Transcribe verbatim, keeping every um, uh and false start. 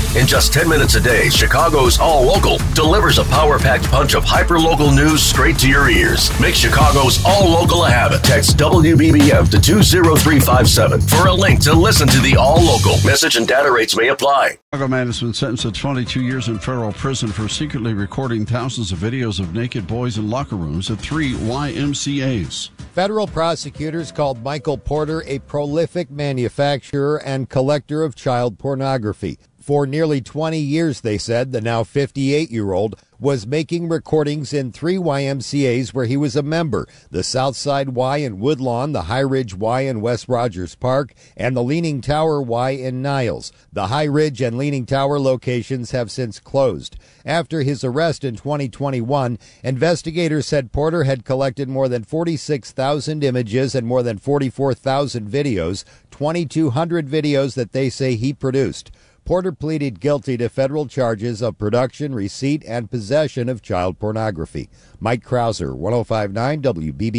In just ten minutes a day, Chicago's All Local delivers a power-packed punch of hyper-local news straight to your ears. Make Chicago's All Local a habit. Text W B B M to two zero three five seven for a link to listen to the All Local. Message and data rates may apply. Chicago man has been sentenced to twenty-two years in federal prison for secretly recording thousands of videos of naked boys in locker rooms at three Y M C As. Federal prosecutors called Michael Porter a prolific manufacturer and collector of child pornography. For nearly twenty years, they said, the now fifty-eight-year-old was making recordings in three Y M C As where he was a member, the Southside Y in Woodlawn, the High Ridge Y in West Rogers Park, and the Leaning Tower Y in Niles. The High Ridge and Leaning Tower locations have since closed. After his arrest in twenty twenty-one, investigators said Porter had collected more than forty-six thousand images and more than forty-four thousand videos, twenty-two hundred videos that they say he produced. Porter pleaded guilty to federal charges of production, receipt, and possession of child pornography. Mike Krauser, one oh five point nine W B B M.